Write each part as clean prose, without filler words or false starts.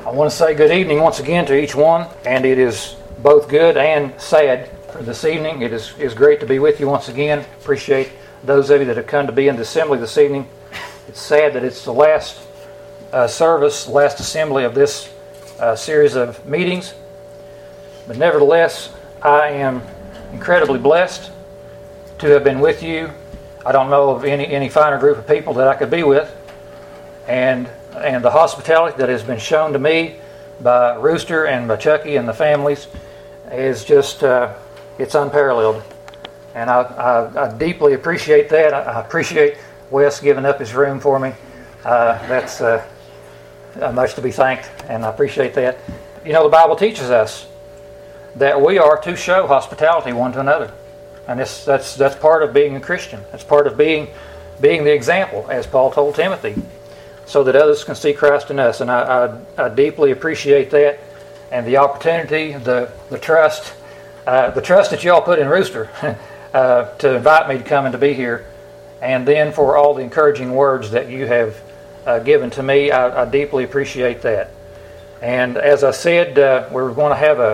I want to say good evening once again to each one, and it is both good and sad for this evening. It is great to be with you once again. Appreciate those of you that have come to be in the assembly this evening. It's sad that it's the last service, last assembly of this series of meetings, but nevertheless, I am incredibly blessed to have been with you. I don't know of any finer group of people that I could be with, and the hospitality that has been shown to me by Rooster and by Chucky and the families is just, it's unparalleled. And I deeply appreciate that. I appreciate Wes giving up his room for me. That's much to be thanked, and I appreciate that. You know, the Bible teaches us that we are to show hospitality one to another. And that's part of being a Christian. That's part of being the example, as Paul told Timothy, so that others can see Christ in us. And I deeply appreciate that, and the opportunity, the trust that you all put in Rooster to invite me to come and to be here, and then for all the encouraging words that you have given to me. I deeply appreciate that. And as I said, we're going to have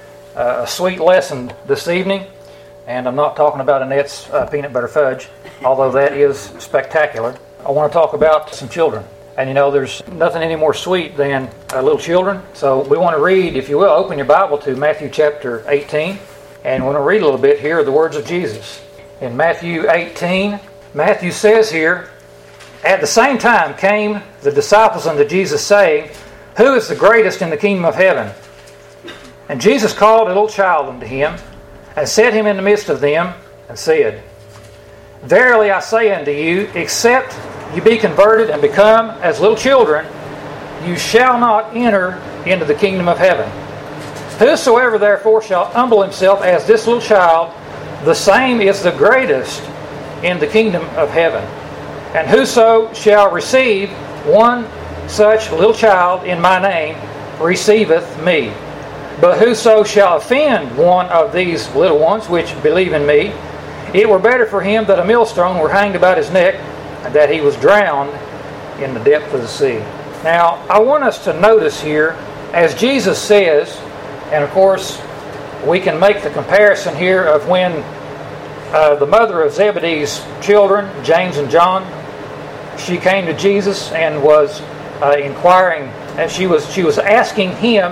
a sweet lesson this evening, and I'm not talking about Annette's peanut butter fudge, although that is spectacular. I want to talk about some children. And you know, there's nothing any more sweet than little children. So we want to read, if you will, open your Bible to Matthew chapter 18. And we're going to read a little bit here of the words of Jesus. In Matthew 18, Matthew says here, "At the same time came the disciples unto Jesus, saying, Who is the greatest in the kingdom of heaven? And Jesus called a little child unto him, and set him in the midst of them, and said, Verily I say unto you, except you be converted and become as little children, you shall not enter into the kingdom of heaven. Whosoever therefore shall humble himself as this little child, the same is the greatest in the kingdom of heaven. And whoso shall receive one such little child in my name, receiveth me. But whoso shall offend one of these little ones which believe in me, it were better for him that a millstone were hanged about his neck, and that he was drowned in the depth of the sea." Now, I want us to notice here, as Jesus says, and of course, we can make the comparison here of when the mother of Zebedee's children, James and John, she came to Jesus and was inquiring, and she was asking him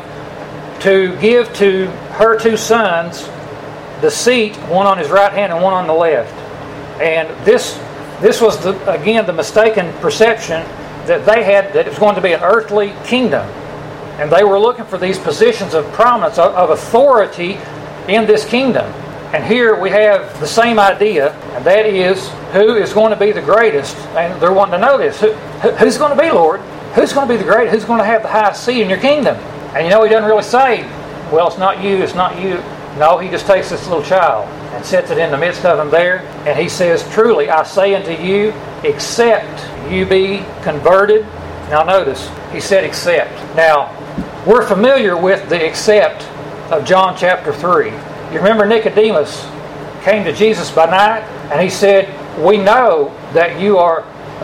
to give to her two sons the seat, one on his right hand and one on the left. And this was, the mistaken perception that they had, that it was going to be an earthly kingdom. And they were looking for these positions of prominence, of authority in this kingdom. And here we have the same idea, and that is, who is going to be the greatest? And they're wanting to know this. Who's going to be, Lord? Who's going to be the greatest? Who's going to have the highest seat in your kingdom? And you know, he doesn't really say, well, it's not you, it's not you. No, he just takes this little child and sets it in the midst of them there. And he says, Truly, I say unto you, except you be converted. Now notice, he said except. Now, we're familiar with the except of John chapter 3. You remember Nicodemus came to Jesus by night, and he said, We know that you are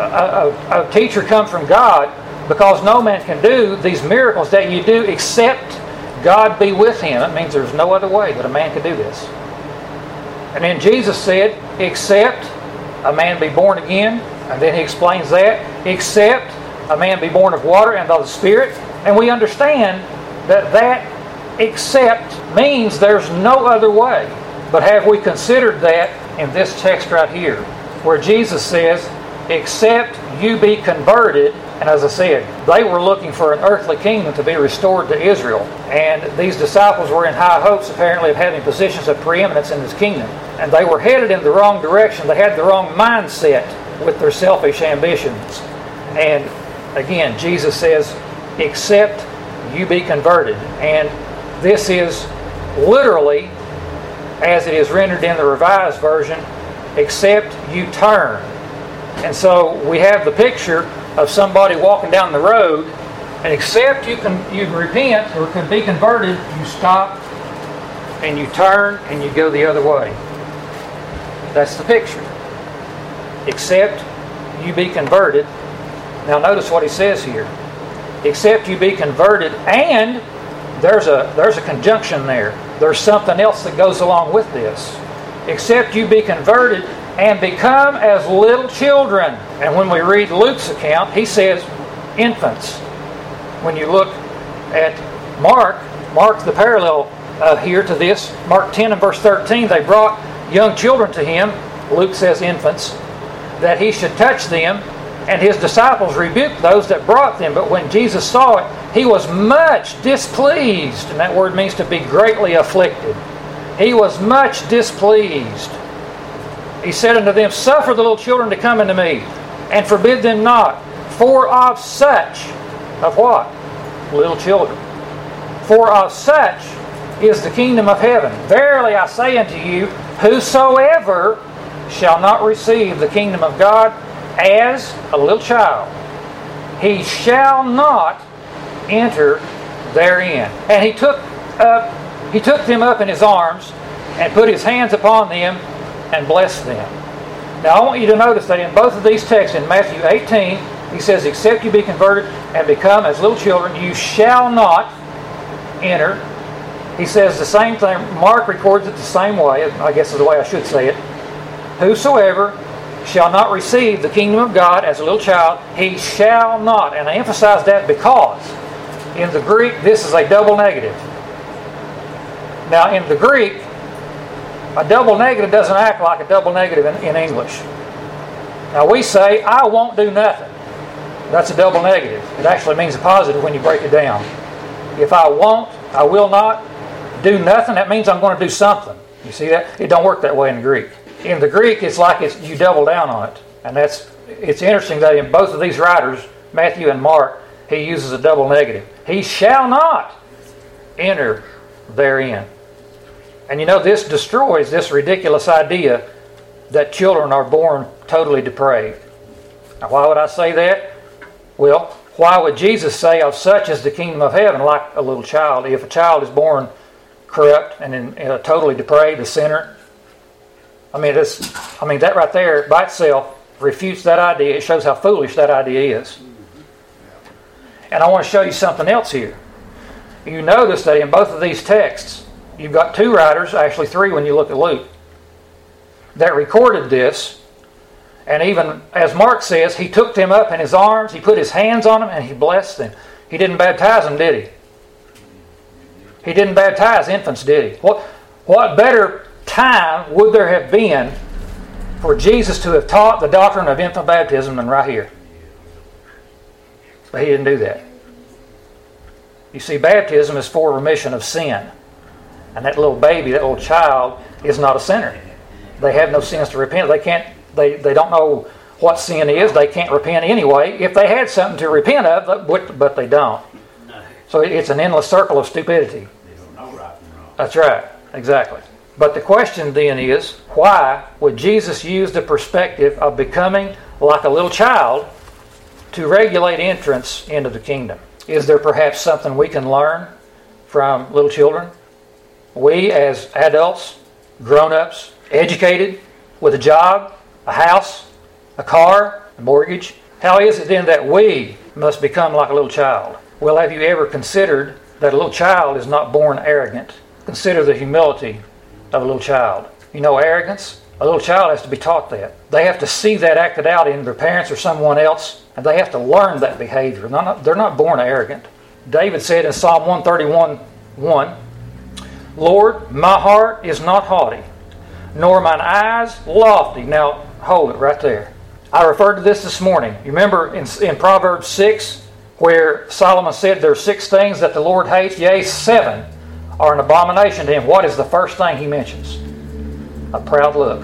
a teacher come from God, because no man can do these miracles that you do except God be with him. That means there's no other way that a man could do this. And then Jesus said, except a man be born again. And then he explains that. Except a man be born of water and of the Spirit. And we understand that except means there's no other way. But have we considered that in this text right here, where Jesus says, except you be converted? And as I said, they were looking for an earthly kingdom to be restored to Israel. And these disciples were in high hopes, apparently, of having positions of preeminence in this kingdom. And they were headed in the wrong direction. They had the wrong mindset with their selfish ambitions. And again, Jesus says, except you be converted. And this is literally, as it is rendered in the Revised Version, except you turn. And so we have the picture of somebody walking down the road, and except you can repent or can be converted, you stop and you turn and you go the other way. That's the picture. Except you be converted. Now notice what he says here. except you be converted, and there's a conjunction there. There's something else that goes along with this. Except you be converted and become as little children. And when we read Luke's account, he says infants. When you look at Mark, the parallel here to this, Mark 10 and verse 13, they brought young children to him, Luke says infants, that he should touch them, and his disciples rebuked those that brought them. But when Jesus saw it, he was much displeased. And that word means to be greatly afflicted. He was much displeased. He said unto them, Suffer the little children to come unto me, and forbid them not, for of such, of what? Little children. For of such is the kingdom of heaven. Verily I say unto you, whosoever shall not receive the kingdom of God as a little child, he shall not enter therein. And he took them up in his arms and put his hands upon them and blessed them. Now I want you to notice that in both of these texts, in Matthew 18, he says, Except you be converted and become as little children, you shall not enter. He says the same thing. Mark records it the same way, I guess is the way I should say it. Whosoever shall not receive the kingdom of God as a little child, he shall not. And I emphasize that because in the Greek, this is a double negative. Now in the Greek, a double negative doesn't act like a double negative in English. Now we say, I won't do nothing. That's a double negative. It actually means a positive when you break it down. If I won't, I will not do nothing, that means I'm going to do something. You see that? It don't work that way in the Greek. In the Greek, it's like you double down on it. And it's interesting that in both of these writers, Matthew and Mark, he uses a double negative. He shall not enter therein. And you know, this destroys this ridiculous idea that children are born totally depraved. Now, why would I say that? Well, why would Jesus say, Of such is the kingdom of heaven, like a little child? If a child is born corrupt and totally depraved, a sinner, I mean, that right there by itself refutes that idea. It shows how foolish that idea is. And I want to show you something else here. You notice that in both of these texts, you've got two writers, actually three when you look at Luke, that recorded this. And even as Mark says, he took them up in his arms, he put his hands on them, and he blessed them. He didn't baptize them, did he? He didn't baptize infants, did he? What better time would there have been for Jesus to have taught the doctrine of infant baptism than right here? But he didn't do that. You see, baptism is for remission of sin. And that little baby, that little child, is not a sinner. They have no sins to repent. They don't know what sin is. They can't repent anyway. If they had something to repent of, but they don't. So it's an endless circle of stupidity. They don't know right from wrong. That's right. Exactly. But the question then is, why would Jesus use the perspective of becoming like a little child to regulate entrance into the kingdom? Is there perhaps something we can learn from little children? We as adults, grown-ups, educated, with a job, a house, a car, a mortgage, how is it then that we must become like a little child? Well, have you ever considered that a little child is not born arrogant? Consider the humility of a little child. You know, arrogance, a little child has to be taught that. They have to see that acted out in their parents or someone else, and they have to learn that behavior. They're not born arrogant. David said in Psalm 131:1, Lord, my heart is not haughty, nor mine eyes lofty. Now, hold it right there. I referred to this morning. You remember in Proverbs 6, where Solomon said there are 6 things that the Lord hates, yea, 7 are an abomination to him. What is the first thing he mentions? A proud look.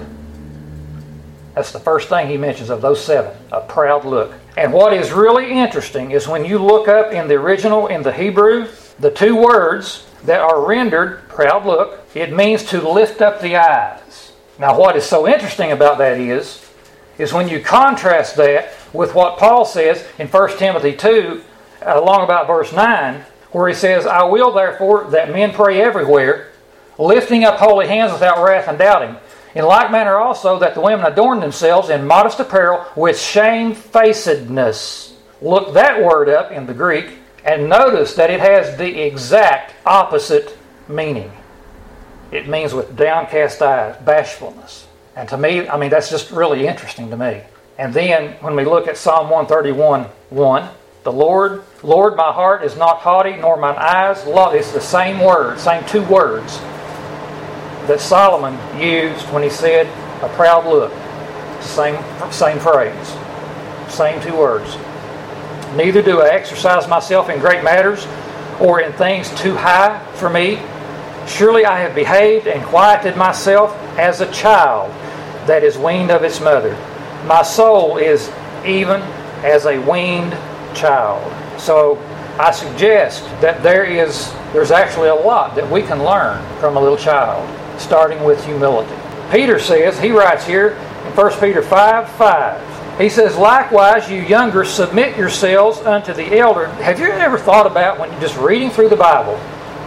That's the first thing he mentions of those 7, a proud look. And what is really interesting is when you look up in the original, in the Hebrew, the 2 words that are rendered proud look, it means to lift up the eyes. Now what is so interesting about that is when you contrast that with what Paul says in 1 Timothy 2, along about verse 9, where he says, I will therefore that men pray everywhere, lifting up holy hands without wrath and doubting. In like manner also that the women adorn themselves in modest apparel with shamefacedness. Look that word up in the Greek, And notice that it has the exact opposite meaning. It means with downcast eyes, bashfulness. And to me, that's just really interesting to me. And then when we look at Psalm 131:1, the Lord, my heart is not haughty, nor mine eyes love. It's the same word, same two words that Solomon used when he said, a proud look. Same phrase. Same two words. Neither do I exercise myself in great matters or in things too high for me. Surely I have behaved and quieted myself as a child that is weaned of its mother. My soul is even as a weaned child. So I suggest that there's actually a lot that we can learn from a little child, starting with humility. Peter says, he writes here in 1 Peter 5:5, he says, likewise, you younger, submit yourselves unto the elder. Have you ever thought about, when you're just reading through the Bible,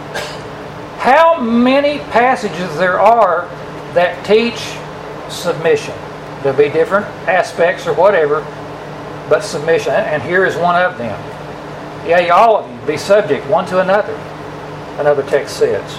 how many passages there are that teach submission? There'll be different aspects or whatever, but submission. And here is one of them. Yea, all of you, be subject one to another. Another text says.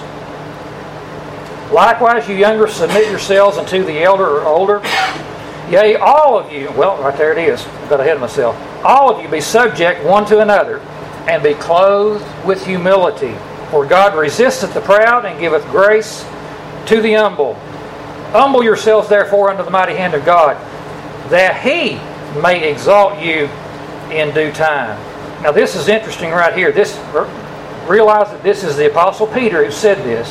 Likewise, you younger, submit yourselves unto the elder or older. Yea, all of you, well, right there it is. I got ahead of myself. All of you be subject one to another, and be clothed with humility. For God resisteth the proud, and giveth grace to the humble. Humble yourselves, therefore, under the mighty hand of God, that He may exalt you in due time. Now, this is interesting right here. Realize that this is the Apostle Peter who said this.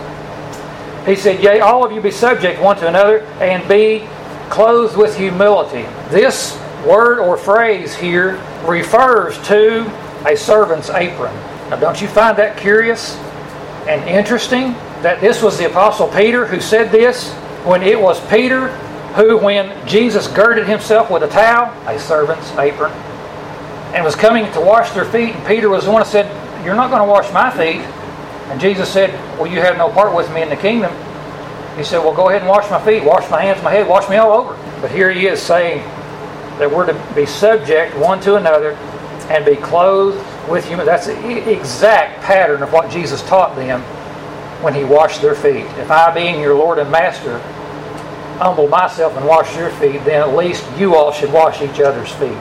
He said, yea, all of you be subject one to another, and be clothed with humility. This word or phrase here refers to a servant's apron. Now, don't you find that curious and interesting that this was the Apostle Peter who said this, when it was Peter who, when Jesus girded himself with a towel, a servant's apron, and was coming to wash their feet, and Peter was the one who said, you're not going to wash my feet. And Jesus said, well, you have no part with me in the kingdom. He said, well, go ahead and wash my feet, wash my hands, my head, wash me all over. But here he is saying that we're to be subject one to another and be clothed with humility. That's the exact pattern of what Jesus taught them when He washed their feet. If I, being your Lord and Master, humble myself and wash your feet, then at least you all should wash each other's feet.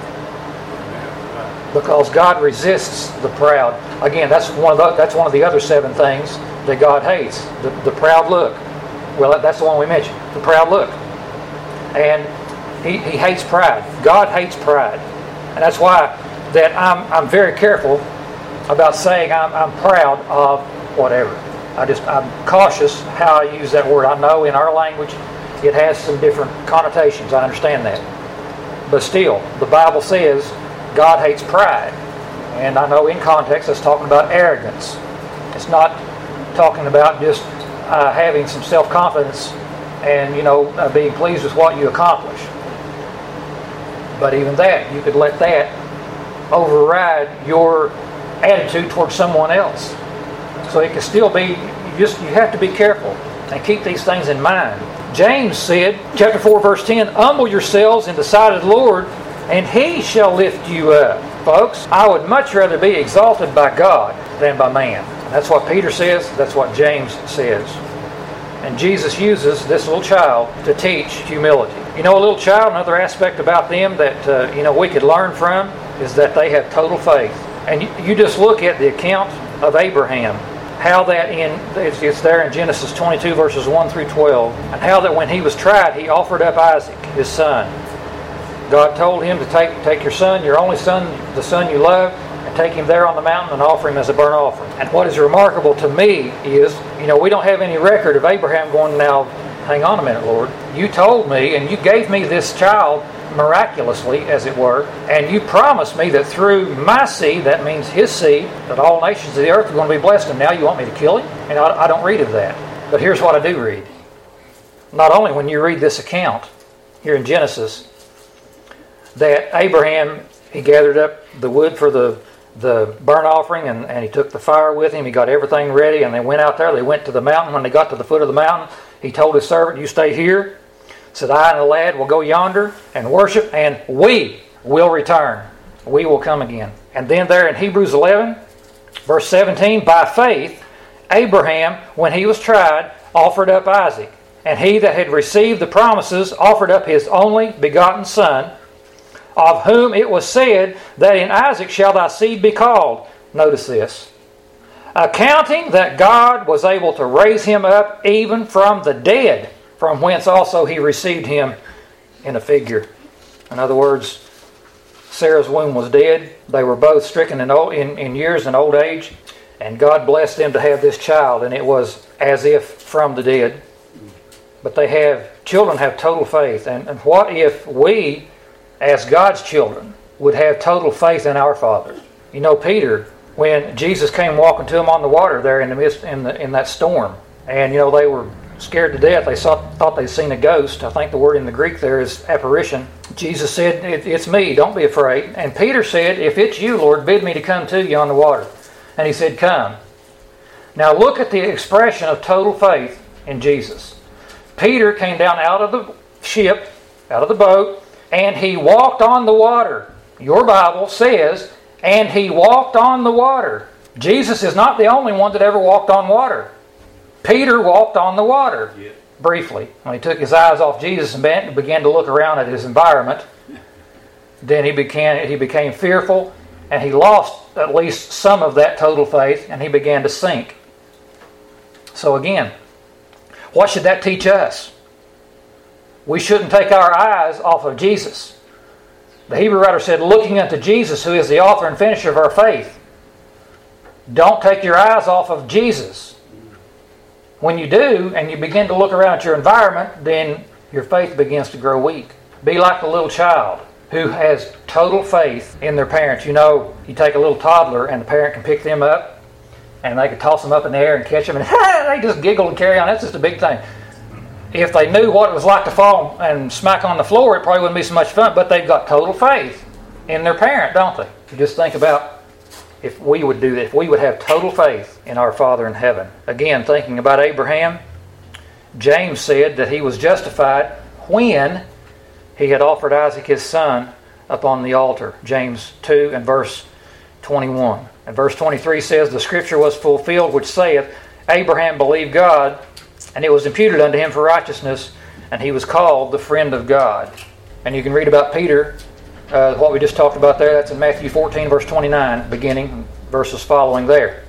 Because God resists the proud. Again, that's one of the other 7 things that God hates. The proud look. Well, that's the one we mentioned. The proud look. And He hates pride. God hates pride. And that's why that I'm very careful about saying I'm proud of whatever. I'm cautious how I use that word. I know in our language it has some different connotations. I understand that. But still, the Bible says God hates pride. And I know in context it's talking about arrogance. It's not talking about just having some self-confidence and, being pleased with what you accomplish. But even that, you could let that override your attitude towards someone else. So it can still be, you have to be careful and keep these things in mind. James said, chapter 4, verse 10, humble yourselves in the sight of the Lord, and He shall lift you up. Folks, I would much rather be exalted by God than by man. That's what Peter says. That's what James says. And Jesus uses this little child to teach humility. A little child, another aspect about them that we could learn from is that they have total faith. And you just look at the account of Abraham, how that it's there in Genesis 22 verses 1 through 12, and how that when he was tried, he offered up Isaac, his son. God told him to take your son, your only son, the son you love, and take him there on the mountain and offer him as a burnt offering. And what is remarkable to me is, we don't have any record of Abraham going, now, hang on a minute, Lord. You told me and you gave me this child miraculously, as it were, and you promised me that through my seed, that means his seed, that all nations of the earth are going to be blessed, and now you want me to kill him? And I don't read of that. But here's what I do read. Not only when you read this account here in Genesis, that Abraham, he gathered up the wood for the burnt offering, and he took the fire with him. He got everything ready, and they went out there. They went to the mountain. When they got to the foot of the mountain, he told his servant, you stay here. Said, I and the lad will go yonder and worship, and we will return. We will come again. And then there in Hebrews 11, Verse 17, by faith, Abraham, when he was tried, offered up Isaac. And he that had received the promises offered up his only begotten son, of whom it was said that in Isaac shall thy seed be called. Notice this. Accounting that God was able to raise him up even from the dead, from whence also he received him in a figure. In other words, Sarah's womb was dead. They were both stricken in years and old age. And God blessed them to have this child. And it was as if from the dead. But children have total faith. And what if we, as God's children, would have total faith in our Father? You know, Peter, when Jesus came walking to him on the water there in the midst in that storm, and they were scared to death. They thought they'd seen a ghost. I think the word in the Greek there is apparition. Jesus said, "It's me. Don't be afraid." And Peter said, "If it's you, Lord, bid me to come to you on the water." And he said, "Come." Now look at the expression of total faith in Jesus. Peter came down out of the ship, out of the boat, and he walked on the water. Your Bible says, and he walked on the water. Jesus is not the only one that ever walked on water. Peter walked on the water, briefly. When he took his eyes off Jesus and began to look around at his environment, then he became fearful, and he lost at least some of that total faith, and he began to sink. So again, what should that teach us? We shouldn't take our eyes off of Jesus. The Hebrew writer said, looking unto Jesus, who is the author and finisher of our faith. Don't take your eyes off of Jesus. When you do, and you begin to look around at your environment, then your faith begins to grow weak. Be like the little child who has total faith in their parents. You take a little toddler and the parent can pick them up, and they can toss them up in the air and catch them, and they just giggle and carry on. That's just a big thing. If they knew what it was like to fall and smack on the floor, it probably wouldn't be so much fun, but they've got total faith in their parent, don't they? You just think about if we would do that, if we would have total faith in our Father in heaven. Again, thinking about Abraham, James said that he was justified when he had offered Isaac his son upon the altar. James 2 and verse 21. And verse 23 says, the scripture was fulfilled which saith, Abraham believed God, and it was imputed unto him for righteousness, and he was called the friend of God. And you can read about Peter, what we just talked about there. That's in Matthew 14, verse 29, beginning, verses following there.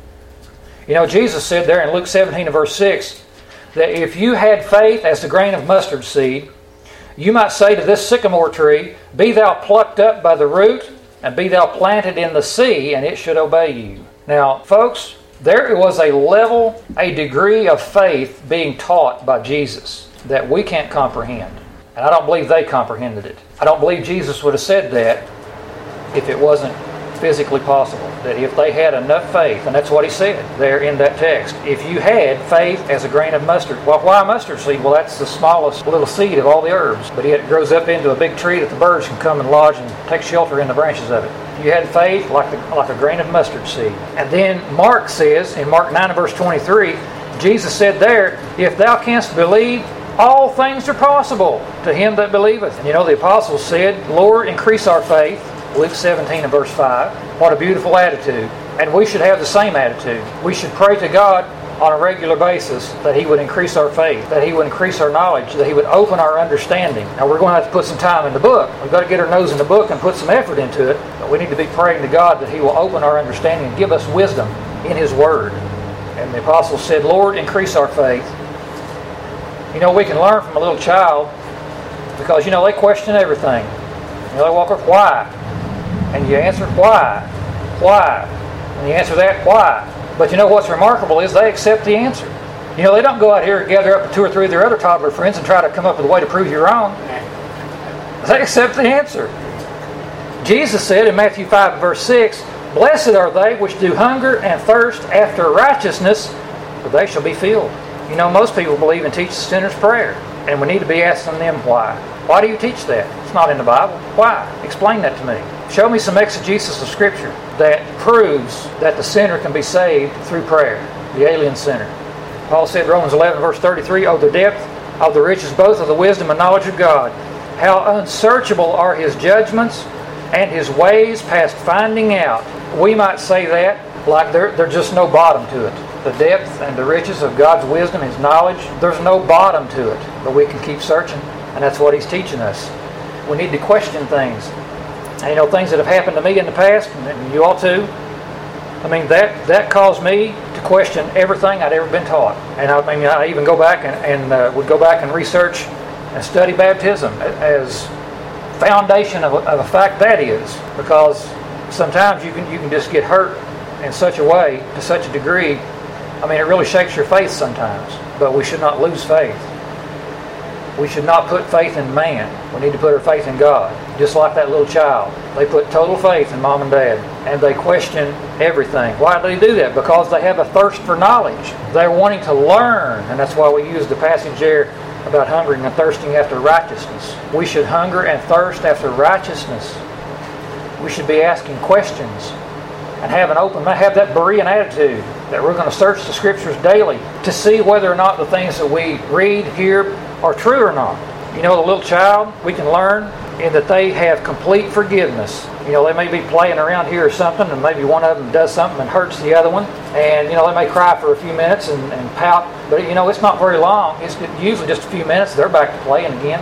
Jesus said there in Luke 17 and verse 6, that if you had faith as the grain of mustard seed, you might say to this sycamore tree, be thou plucked up by the root, and be thou planted in the sea, and it should obey you. Now, folks, there was a degree of faith being taught by Jesus that we can't comprehend. And I don't believe they comprehended it. I don't believe Jesus would have said that if it wasn't physically possible. That if they had enough faith, and that's what he said there in that text. If you had faith as a grain of mustard. Well, why mustard seed? Well, that's the smallest little seed of all the herbs. But yet it grows up into a big tree that the birds can come and lodge and take shelter in the branches of it. You had faith like a grain of mustard seed. And then Mark says, in Mark 9 and verse 23, Jesus said there, if thou canst believe, all things are possible to him that believeth. And the apostles said, Lord, increase our faith. Luke 17 and verse 5. What a beautiful attitude. And we should have the same attitude. We should pray to God on a regular basis that he would increase our faith, that he would increase our knowledge, that he would open our understanding. Now we're going to have to put some time in the book. We've got to get our nose in the book and put some effort into it. But we need to be praying to God that he will open our understanding and give us wisdom in his word. And the apostles said, Lord, increase our faith. We can learn from a little child because, they question everything. They walk up, why? And you answer, why? Why? And you answer that, why? But what's remarkable is they accept the answer. They don't go out here and gather up 2 or 3 of their other toddler friends and try to come up with a way to prove you're wrong. They accept the answer. Jesus said in Matthew 5 verse 6, blessed are they which do hunger and thirst after righteousness, for they shall be filled. Most people believe and teach the sinner's prayer. And we need to be asking them why. Why do you teach that? It's not in the Bible. Why? Explain that to me. Show me some exegesis of Scripture that proves that the sinner can be saved through prayer, the alien sinner. Paul said, Romans 11, verse 33, oh, the depth of the riches both of the wisdom and knowledge of God. How unsearchable are his judgments and his ways past finding out. We might say that like there's just no bottom to it. The depth and the riches of God's wisdom, His knowledge, there's no bottom to it. But we can keep searching, and that's what He's teaching us. We need to question things. And things that have happened to me in the past, and you all too, I mean, that caused me to question everything I'd ever been taught. And I even go back and would go back and research and study baptism as foundation of a fact that is, because sometimes you can just get hurt in such a way, to such a degree. I mean, it really shakes your faith sometimes. But we should not lose faith. We should not put faith in man. We need to put our faith in God. Just like that little child. They put total faith in mom and dad. And they question everything. Why do they do that? Because they have a thirst for knowledge. They're wanting to learn. And that's why we use the passage there about hungering and thirsting after righteousness. We should hunger and thirst after righteousness. We should be asking questions. And have that Berean attitude that we're going to search the Scriptures daily to see whether or not the things that we read, hear, are true or not. The little child, we can learn in that they have complete forgiveness. They may be playing around here or something, and maybe one of them does something and hurts the other one. And, they may cry for a few minutes and pout. But, it's not very long. It's usually just a few minutes. They're back to playing again.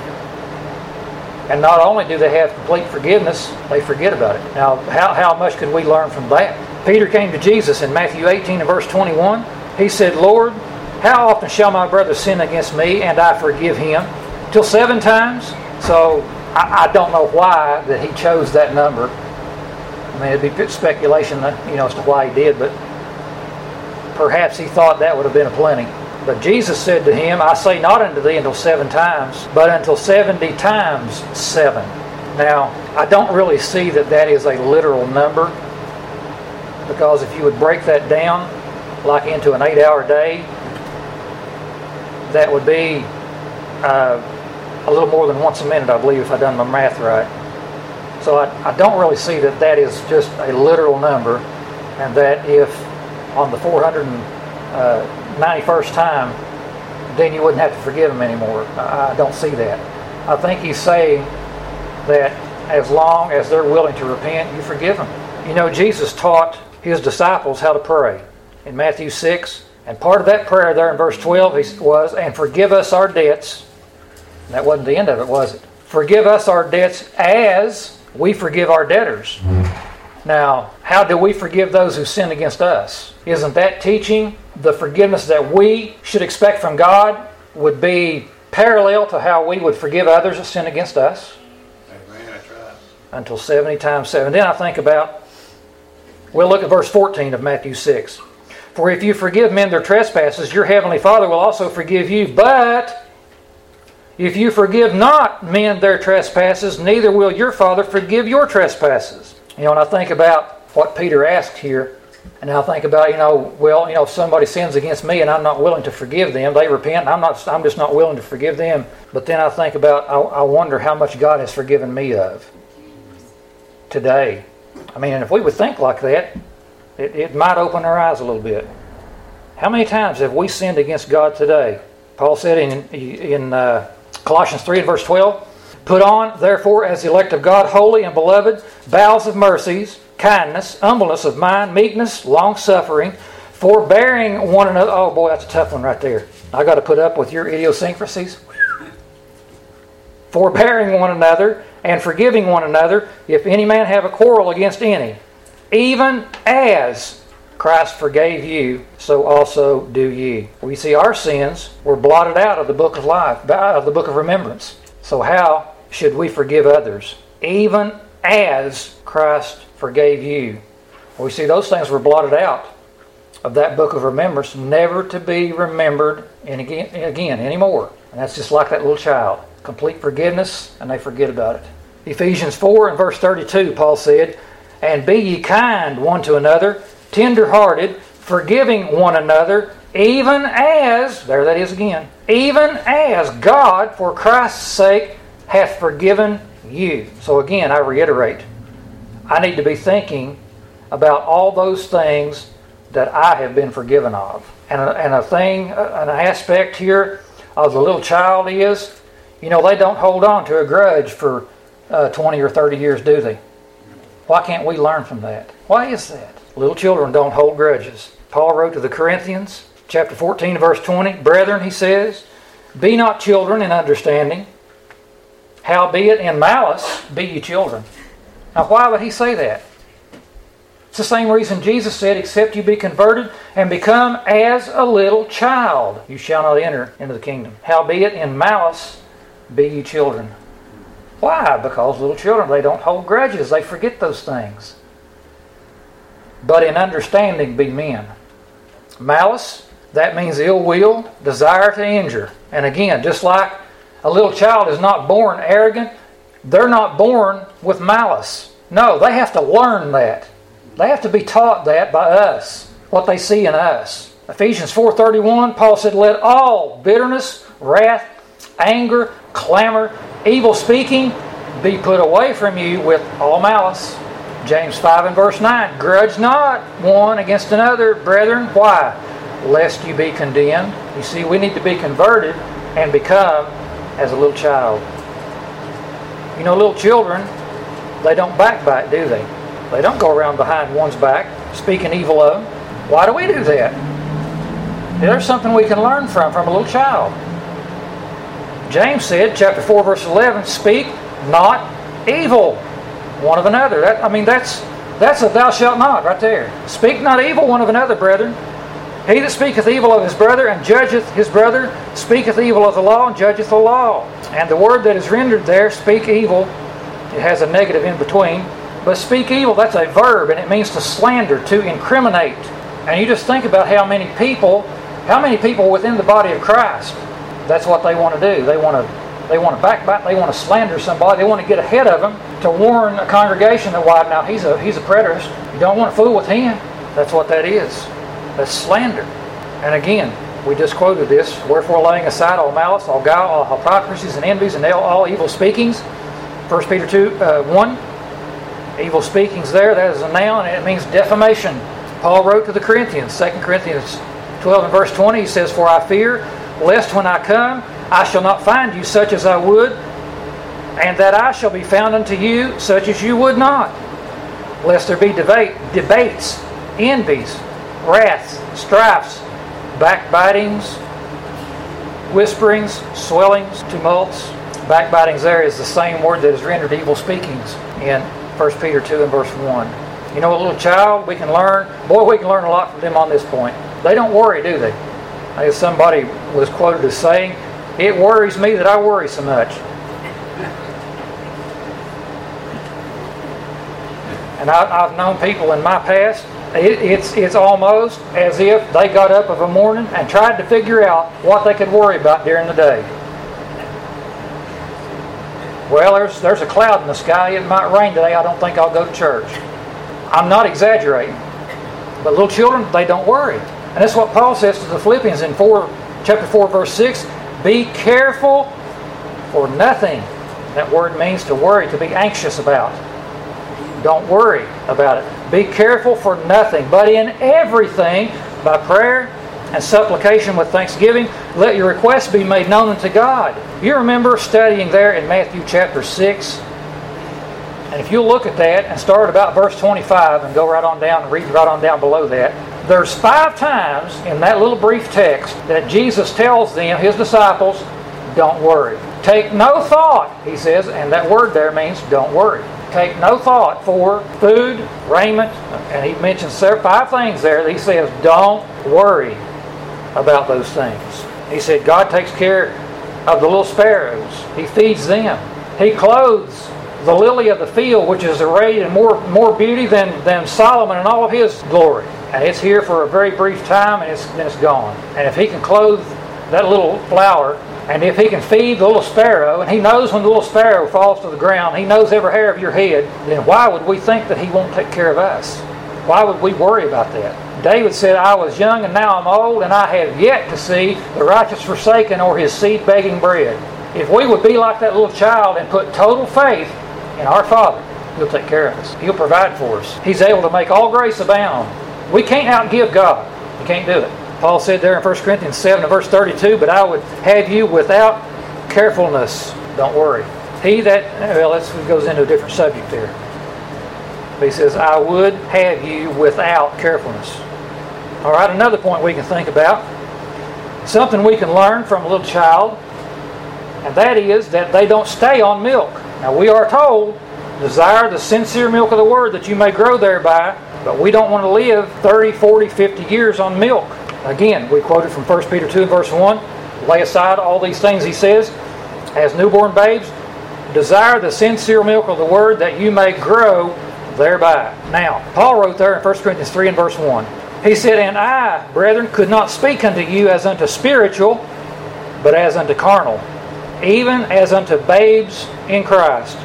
And not only do they have complete forgiveness, they forget about it. Now, how much could we learn from that? Peter came to Jesus in Matthew 18 and verse 21. He said, Lord, how often shall my brother sin against me and I forgive him? Till 7 times? So, I don't know why that he chose that number. I mean, it'd be speculation, as to why he did, but perhaps he thought that would have been a plenty. But Jesus said to him, I say not unto thee until 7 times, but until 70 times 7. Now, I don't really see that is a literal number, because if you would break that down, like into an 8-hour day, that would be a little more than once a minute, I believe, if I've done my math right. So I don't really see that is just a literal number, and that if on the 491st time, then you wouldn't have to forgive them anymore. I don't see that. I think he's saying that as long as they're willing to repent, you forgive them. Jesus taught his disciples how to pray in Matthew 6. And part of that prayer there in verse 12 was, and forgive us our debts. And that wasn't the end of it, was it? Forgive us our debts as we forgive our debtors. Now, how do we forgive those who sin against us? Isn't that teaching the forgiveness that we should expect from God would be parallel to how we would forgive others that sin against us? Amen, that's right. Until 70 times 7. Then I think about, we'll look at verse 14 of Matthew 6. For if you forgive men their trespasses, your heavenly Father will also forgive you. But if you forgive not men their trespasses, neither will your Father forgive your trespasses. And I think about what Peter asked here, and I think about, if somebody sins against me and I'm not willing to forgive them, they repent, and I'm just not willing to forgive them. But then I think about, I wonder how much God has forgiven me of today. I mean, and if we would think like that, it might open our eyes a little bit. How many times have we sinned against God today? Paul said in Colossians 3 and verse 12, Put on, therefore, as the elect of God, holy and beloved, bowels of mercies, kindness, humbleness of mind, meekness, long-suffering, forbearing one another. Oh boy, that's a tough one right there. I got to put up with your idiosyncrasies. Forbearing one another and forgiving one another, if any man have a quarrel against any. Even as Christ forgave you, so also do ye. We see our sins were blotted out of the book of life, out of the book of remembrance. So how should we forgive others? Even as Christ forgave you. We see those things were blotted out of that book of remembrance, never to be remembered again anymore. And that's just like that little child. Complete forgiveness, and they forget about it. Ephesians 4 and verse 32, Paul said, And be ye kind one to another, tender-hearted, forgiving one another, even as, there that is again, even as God, for Christ's sake, hath forgiven you. So again, I reiterate, I need to be thinking about all those things that I have been forgiven of. And an aspect here of the little child is, they don't hold on to a grudge for 20 or 30 years, do they? Why can't we learn from that? Why is that? Little children don't hold grudges. Paul wrote to the Corinthians, chapter 14, verse 20, Brethren, he says, be not children in understanding, howbeit in malice be ye children. Now why would he say that? It's the same reason Jesus said, except you be converted and become as a little child, you shall not enter into the kingdom. Howbeit in malice be ye children. Why? Because little children, they don't hold grudges. They forget those things. But in understanding be men. Malice, that means ill will, desire to injure. And again, just like a little child is not born arrogant, they're not born with malice. No, they have to learn that. They have to be taught that by us, what they see in us. Ephesians 4:31, Paul said, let all bitterness, wrath, anger, clamor, evil speaking be put away from you with all malice. James 5 and verse 9, grudge not one against another, brethren. Why? Lest you be condemned. You see, we need to be converted and become as a little child. You know, little children, they don't backbite, do they? They don't go around behind one's back speaking evil of them. Why do we do that? There's something we can learn from a little child. James said, chapter 4, verse 11, speak not evil one of another. That's a thou shalt not right there. Speak not evil one of another, brethren. He that speaketh evil of his brother and judgeth his brother speaketh evil of the law and judgeth the law. And the word that is rendered there, speak evil, it has a negative in between. But speak evil, that's a verb, and it means to slander, to incriminate. And you just think about how many people within the body of Christ, that's what they want to do. They want to backbite, they want to slander somebody, they want to get ahead of them to warn a congregation that, why, now he's a preterist. You don't want to fool with him. That's what that is. That's slander. And again, we just quoted this, wherefore laying aside all malice, all guile, all hypocrisies and envies, and all evil speakings. 1 Peter 2:1. Evil speakings there, that is a noun, and it means defamation. Paul wrote to the Corinthians, 2 Corinthians 12 and verse 20, he says, for I fear, lest when I come, I shall not find you such as I would, and that I shall be found unto you such as you would not. Lest there be debates, envies, wraths, strifes, backbitings, whisperings, swellings, tumults. Backbitings there is the same word that is rendered evil speakings in 1 Peter 2 and verse 1. You know, a little child, we can learn a lot from them on this point. They don't worry, do they? As somebody was quoted as saying, it worries me that I worry so much. And I've known people in my past, it's almost as if they got up of a morning and tried to figure out what they could worry about during the day. Well, there's a cloud in the sky. It might rain today. I don't think I'll go to church. I'm not exaggerating. But little children, they don't worry. And that's what Paul says to the Philippians in chapter 4, verse 6. Be careful for nothing. That word means to worry, to be anxious about. Don't worry about it. Be careful for nothing, but in everything, by prayer and supplication with thanksgiving, let your requests be made known unto God. You remember studying there in Matthew chapter 6? And if you look at that and start about verse 25 and go right on down and read right on down below that, there's 5 times in that little brief text that Jesus tells them, his disciples, don't worry. Take no thought, he says, and that word there means don't worry. Take no thought for food, raiment, and he mentions 5 things there that he says, don't worry about those things. He said God takes care of the little sparrows. He feeds them. He clothes the lily of the field, which is arrayed in more beauty than Solomon in all of his glory. And it's here for a very brief time, and then it's gone. And if he can clothe that little flower, and if he can feed the little sparrow, and he knows when the little sparrow falls to the ground, he knows every hair of your head, then why would we think that he won't take care of us? Why would we worry about that? David said, I was young and now I'm old, and I have yet to see the righteous forsaken or his seed begging bread. If we would be like that little child and put total faith in our Father, He'll take care of us. He'll provide for us. He's able to make all grace abound. We can't outgive God. You can't do it. Paul said there in 1 Corinthians 7 and verse 32, but I would have you without carefulness. Don't worry. He that, well, it goes into a different subject there. But he says, I would have you without carefulness. All right, another point we can think about. Something we can learn from a little child, and that is that they don't stay on milk. Now we are told, desire the sincere milk of the Word that you may grow thereby, but we don't want to live 30, 40, 50 years on milk. Again, we quoted from 1 Peter 2 verse 1, lay aside all these things, he says, as newborn babes, desire the sincere milk of the Word that you may grow thereby. Now, Paul wrote there in 1 Corinthians 3 and verse 1, he said, and I, brethren, could not speak unto you as unto spiritual, but as unto carnal, even as unto babes in Christ.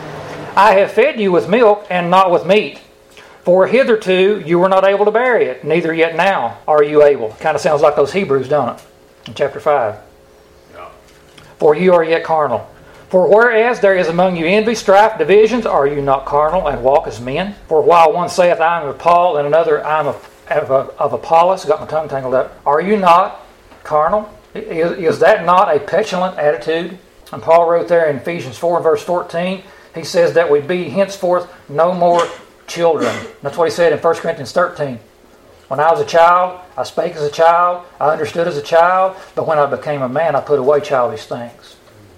I have fed you with milk and not with meat, for hitherto you were not able to bear it, neither yet now are you able. Kind of sounds like those Hebrews, don't it? In chapter 5. Yeah. For you are yet carnal. For whereas there is among you envy, strife, divisions, are you not carnal and walk as men? For while one saith, I am of Paul, and another, I am of Apollos, got my tongue tangled up, are you not carnal? Is that not a petulant attitude? And Paul wrote there in Ephesians 4 and verse 14, he says that we be henceforth no more children. That's what he said in 1 Corinthians 13. When I was a child, I spake as a child, I understood as a child, but when I became a man, I put away childish things.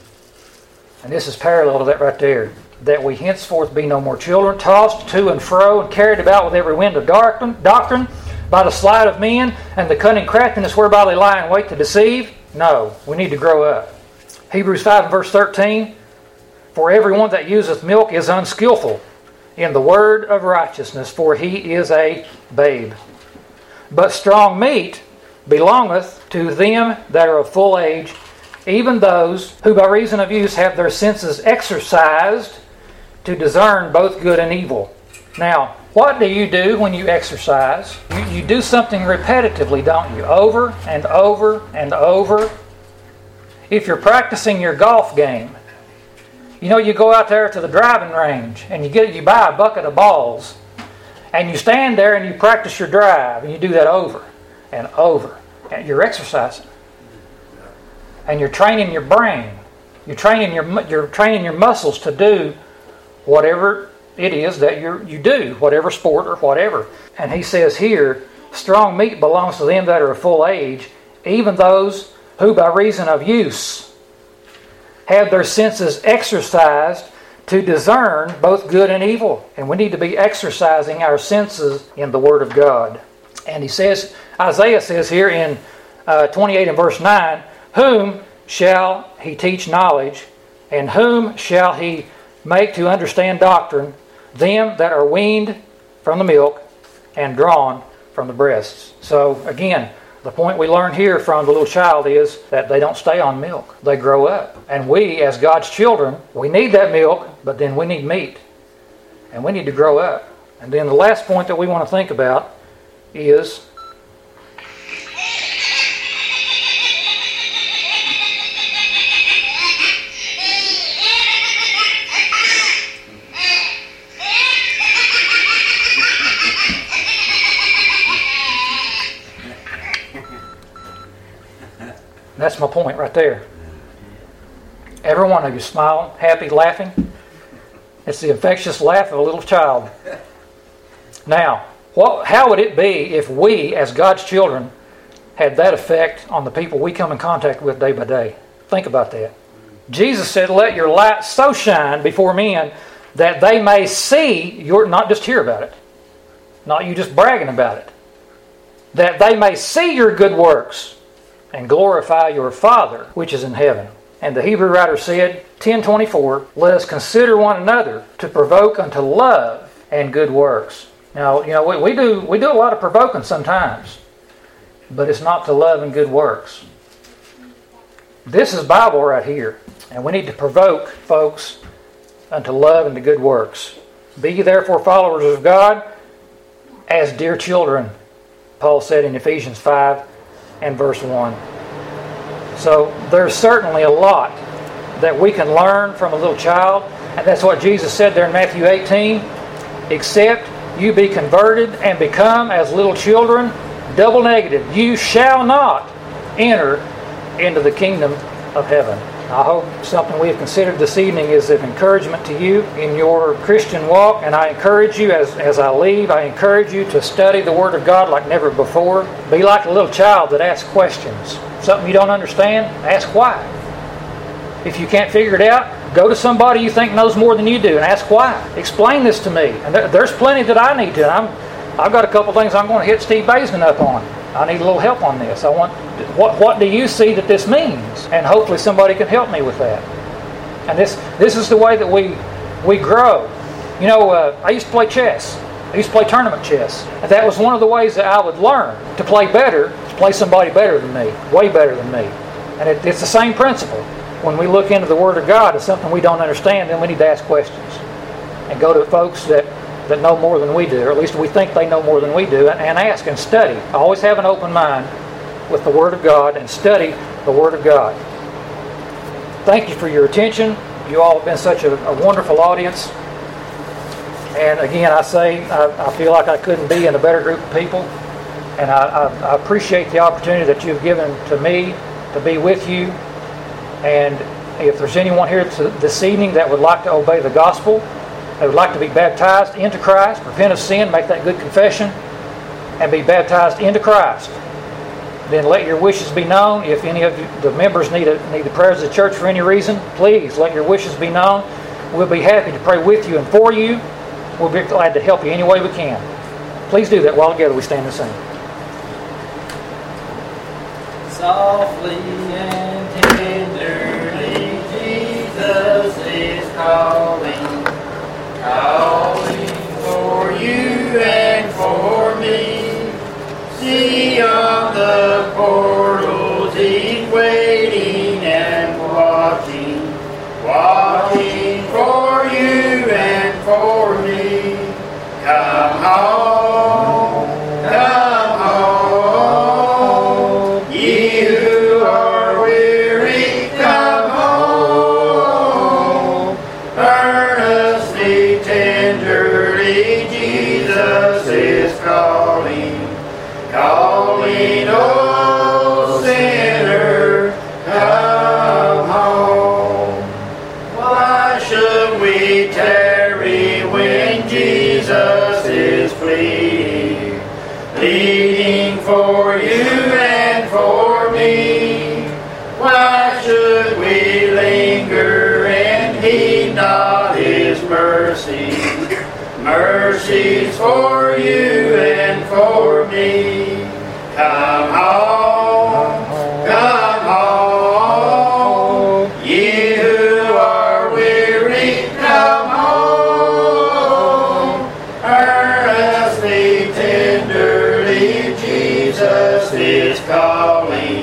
And this is parallel to that right there. That we henceforth be no more children, tossed to and fro, and carried about with every wind of doctrine, by the sleight of men, and the cunning craftiness whereby they lie in wait to deceive. No, we need to grow up. Hebrews 5 and verse 13, for everyone that useth milk is unskillful in the word of righteousness, for he is a babe. But strong meat belongeth to them that are of full age, even those who by reason of use have their senses exercised to discern both good and evil. Now, what do you do when you exercise? You do something repetitively, don't you? Over and over and over. If you're practicing your golf game, you go out there to the driving range and you buy a bucket of balls and you stand there and you practice your drive and you do that over and over. And you're exercising. And you're training your brain. You're training your muscles to do whatever it is that you do, whatever sport or whatever. And he says here, strong meat belongs to them that are of full age, even those who by reason of use have their senses exercised to discern both good and evil. And we need to be exercising our senses in the Word of God. And he says, Isaiah says here in 28 and verse 9, whom shall he teach knowledge, and whom shall he make to understand doctrine? Them that are weaned from the milk and drawn from the breasts. So again, the point we learn here from the little child is that they don't stay on milk. They grow up. And we, as God's children, we need that milk, but then we need meat. And we need to grow up. And then the last point that we want to think about is that's my point right there. Every one of you smiling, happy, laughing. It's the infectious laugh of a little child. Now, how would it be if we, as God's children, had that effect on the people we come in contact with day by day? Think about that. Jesus said, let your light so shine before men that they may see not just hear about it, not you just bragging about it, that they may see your good works and glorify your Father which is in heaven. And the Hebrew writer said, 10:24, let us consider one another to provoke unto love and good works. Now, we do a lot of provoking sometimes, but it's not to love and good works. This is Bible right here, and we need to provoke folks unto love and to good works. Be ye therefore followers of God as dear children, Paul said in Ephesians 5 and verse 1. So there's certainly a lot that we can learn from a little child, and that's what Jesus said there in Matthew 18. Except you be converted and become as little children, double negative, you shall not enter into the kingdom of heaven. I hope something we have considered this evening is of encouragement to you in your Christian walk. And I encourage you, as I leave, I encourage you to study the Word of God like never before. Be like a little child that asks questions. Something you don't understand, ask why. If you can't figure it out, go to somebody you think knows more than you do and ask why. Explain this to me. And there's plenty that I need to. I've got a couple things I'm going to hit Steve Baisman up on. I need a little help on this. What do you see that this means? And hopefully somebody can help me with that. And this is the way that we grow. You know, I used to play chess. I used to play tournament chess. And that was one of the ways that I would learn to play better, to play somebody better than me, way better than me. And it's the same principle. When we look into the Word of God, it's something we don't understand, then we need to ask questions. And go to folks that know more than we do, or at least we think they know more than we do, and ask and study. Always have an open mind with the Word of God and study the Word of God. Thank you for your attention. You all have been such a wonderful audience. And again, I feel like I couldn't be in a better group of people. And I appreciate the opportunity that you've given to me to be with you. And if there's anyone here this evening that would like to obey the gospel, they would like to be baptized into Christ, repent of sin, make that good confession, and be baptized into Christ, then let your wishes be known. If any of the members need the prayers of the church for any reason, please let your wishes be known. We'll be happy to pray with you and for you. We'll be glad to help you any way we can. Please do that while together we stand and sing. Softly and tenderly, Jesus is calling for you and for me. See on the portals He's waiting and watching for you and for me. Come home, come home, ye who are weary, come home. Earnestly, tenderly, Jesus is calling, oh sinner, come home. Why should we tarry when Jesus is pleading for you and for me? Why should we linger and heed not His mercies for you and for me? Come home, come home, ye who are weary, come home. Earnestly, tenderly, Jesus is calling.